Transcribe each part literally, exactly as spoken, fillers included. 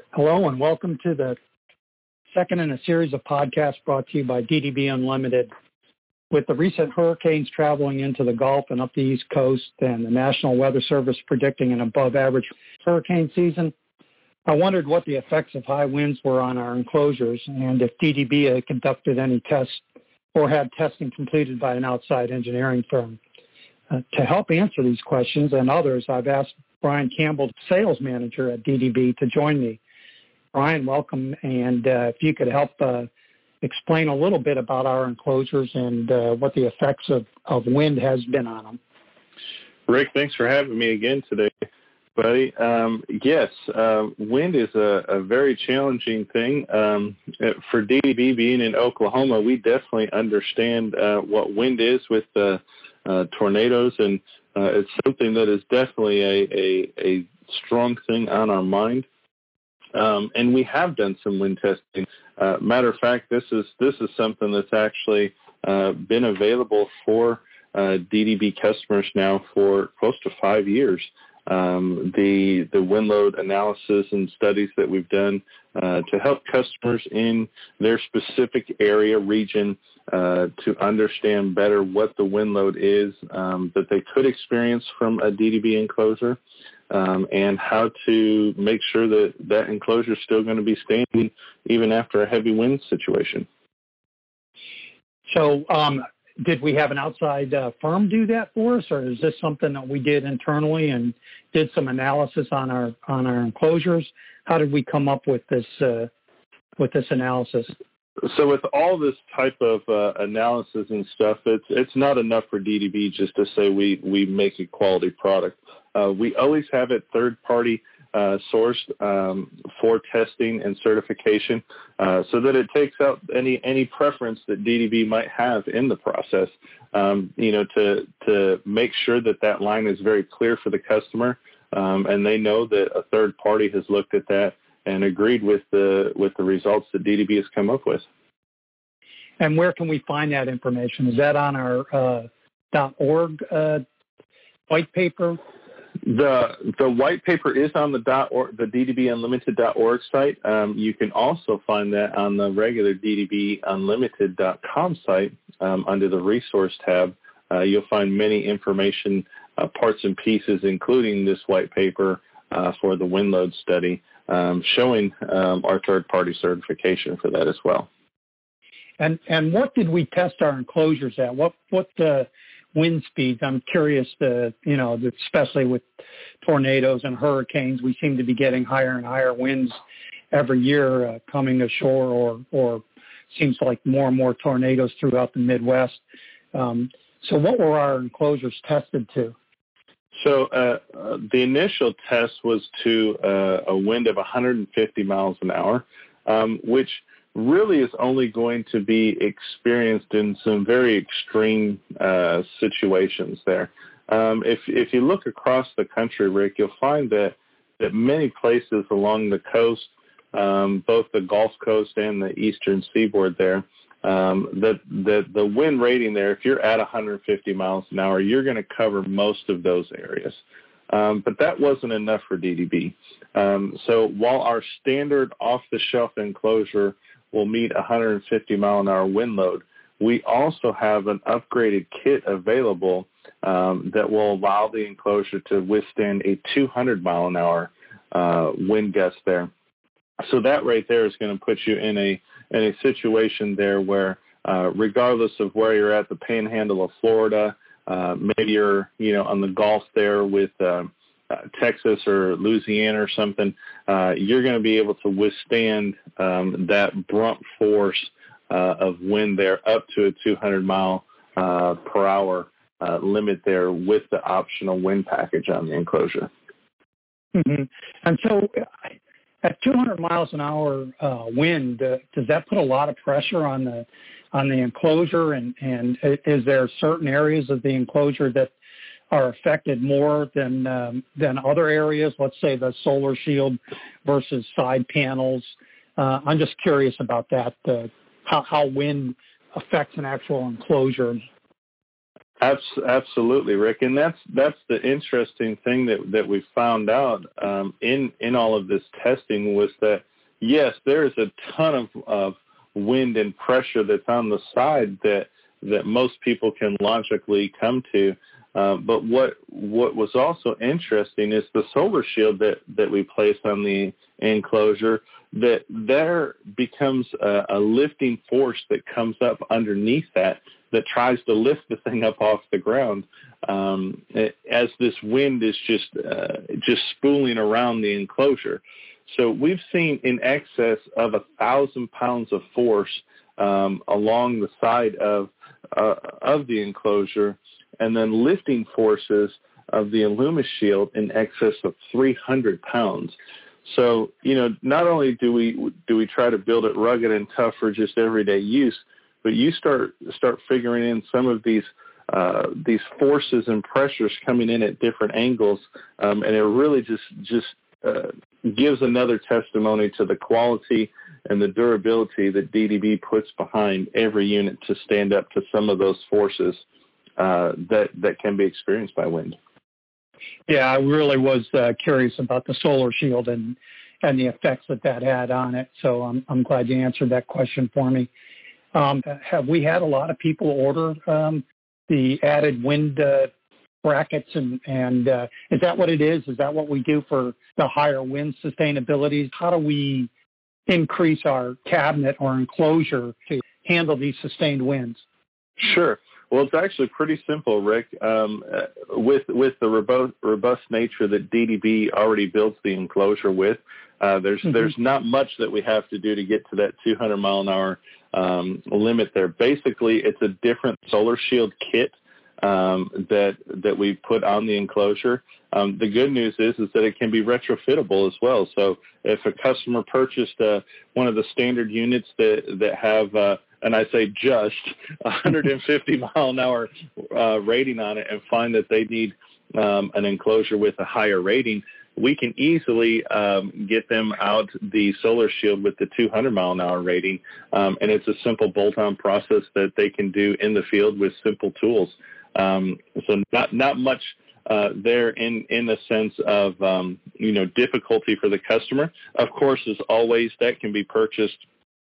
Hello and welcome to the second in a series of podcasts brought to you by D D B Unlimited. With the recent hurricanes traveling into the Gulf and up the East Coast and the National Weather Service predicting an above average hurricane season, I wondered what the effects of high winds were on our enclosures and if D D B had conducted any tests or had testing completed by an outside engineering firm. Uh, to help answer these questions and others, I've asked Brian Campbell, sales manager at D D B, to join me. Brian, welcome, and uh, if you could help uh, explain a little bit about our enclosures and uh, what the effects of, of wind has been on them. Rick, thanks for having me again today, buddy. Um, yes, uh, wind is a, a very challenging thing. Um, for D D B being in Oklahoma, we definitely understand uh, what wind is with uh, uh, tornadoes, and uh, it's something that is definitely a, a, a strong thing on our mind. Um, and we have done some wind testing. Uh, matter of fact, this is this is something that's actually uh, been available for uh, D D B customers now for close to five years. Um, the the wind load analysis and studies that we've done uh, to help customers in their specific area region uh, to understand better what the wind load is um, that they could experience from a D D B enclosure. Um, and how to make sure that that enclosure is still going to be standing even after a heavy wind situation. So um, did we have an outside uh, firm do that for us, or is this something that we did internally and did some analysis on our on our enclosures? How did we come up with this uh, with this analysis? So with all this type of uh, analysis and stuff, it's it's not enough for D D B just to say we, we make a quality product. Uh, we always have it third-party uh, sourced um, for testing and certification uh, so that it takes out any any preference that D D B might have in the process, um, you know, to, to make sure that that line is very clear for the customer um, and they know that a third party has looked at that and agreed with the with the results that D D B has come up with. And where can we find that information? Is that on our uh, .org uh, white paper? The the white paper is on the .org, the D D B Unlimited dot org site. Um, you can also find that on the regular D D B Unlimited dot com site um, under the resource tab. Uh, you'll find many information, uh, parts and pieces, including this white paper uh, for the wind load study, um, showing um, our third-party certification for that as well. And and what did we test our enclosures at? What what uh, wind speeds? I'm curious to, you know, especially with tornadoes and hurricanes, we seem to be getting higher and higher winds every year uh, coming to shore, or or seems like more and more tornadoes throughout the Midwest. Um, so what were our enclosures tested to? So uh, uh, the initial test was to uh, a wind of one hundred fifty miles an hour, um, which really is only going to be experienced in some very extreme uh, situations there. Um, if, if you look across the country, Rick, you'll find that, that many places along the coast, um, both the Gulf Coast and the eastern seaboard there, um, that, that the wind rating there, if you're at one hundred fifty miles an hour, you're going to cover most of those areas. Um, but that wasn't enough for D D B. Um, so while our standard off-the-shelf enclosure will meet one hundred fifty mile an hour wind load, we also have an upgraded kit available um, that will allow the enclosure to withstand a two hundred mile an hour uh, wind gust there. So that right there is going to put you in a in a situation there where, uh, regardless of where you're at, the panhandle of Florida, uh, maybe you're you know on the Gulf there with uh, Uh, Texas or Louisiana or something, uh, you're going to be able to withstand um, that brunt force uh, of wind there up to a two hundred mile uh, per hour uh, limit there with the optional wind package on the enclosure. Mm-hmm. And so at two hundred miles an hour uh, wind, uh, does that put a lot of pressure on the on the enclosure? And, and is there certain areas of the enclosure that are affected more than um, than other areas? Let's say the solar shield versus side panels. Uh, I'm just curious about that. Uh, how how wind affects an actual enclosure. Absolutely, Rick, and that's that's the interesting thing that that we found out um, in in all of this testing was that yes, there is a ton of, of wind and pressure that's on the side that that most people can logically come to, uh, but what what was also interesting is the solar shield that that we place on the enclosure. That there becomes a, a lifting force that comes up underneath that that tries to lift the thing up off the ground um, as this wind is just uh, just spooling around the enclosure. So we've seen in excess of a thousand pounds of force um, along the side of uh, of the enclosure, and then lifting forces of the AlumiShield in excess of three hundred pounds. So, you know, not only do we do we try to build it rugged and tough for just everyday use, but you start start figuring in some of these uh, these forces and pressures coming in at different angles, um, and it really just just uh, gives another testimony to the quality and the durability that D D B puts behind every unit to stand up to some of those forces uh, that that can be experienced by wind. Yeah, I really was uh, curious about the solar shield and and the effects that that had on it. So I'm I'm glad you answered that question for me. Um, have we had a lot of people order um, the added wind uh, brackets, and and uh, is that what it is? Is that what we do for the higher wind sustainability? How do we increase our cabinet or enclosure to handle these sustained winds? Sure. Well, it's actually pretty simple, Rick. Um, uh, with with the robust, robust nature that D D B already builds the enclosure with, uh, there's mm-hmm. there's not much that we have to do to get to that two hundred mile an hour um, limit there. Basically, it's a different solar shield kit um, that that we put on the enclosure. Um, the good news is is that it can be retrofittable as well. So if a customer purchased uh, one of the standard units that that have uh, and I say just one hundred fifty mile an hour uh, rating on it, and find that they need um, an enclosure with a higher rating, we can easily um, get them out the solar shield with the two hundred mile an hour rating. Um, and it's a simple bolt-on process that they can do in the field with simple tools. Um, so not, not much uh, there in, in the sense of, um, you know, difficulty for the customer. Of course, as always, that can be purchased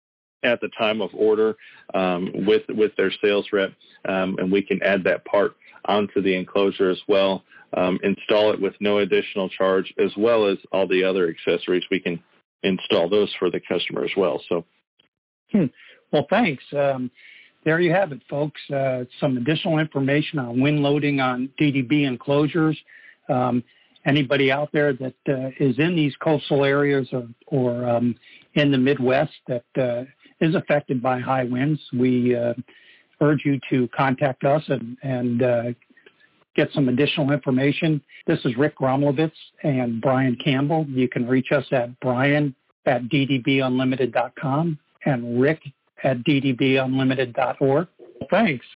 at the time of order um, with with their sales rep, um, and we can add that part onto the enclosure as well, um, install it with no additional charge, as well as all the other accessories. We can install those for the customer as well. So, hmm. Well, thanks. Um, there you have it, folks. Uh, some additional information on wind loading on D D B enclosures. Um, anybody out there that uh, is in these coastal areas or, or um, in the Midwest that uh, is affected by high winds, we uh, urge you to contact us and, and uh, get some additional information. This is Rick Gromlovitz and Brian Campbell. You can reach us at brian at d d b unlimited dot com and rick at d d b unlimited dot org. Thanks.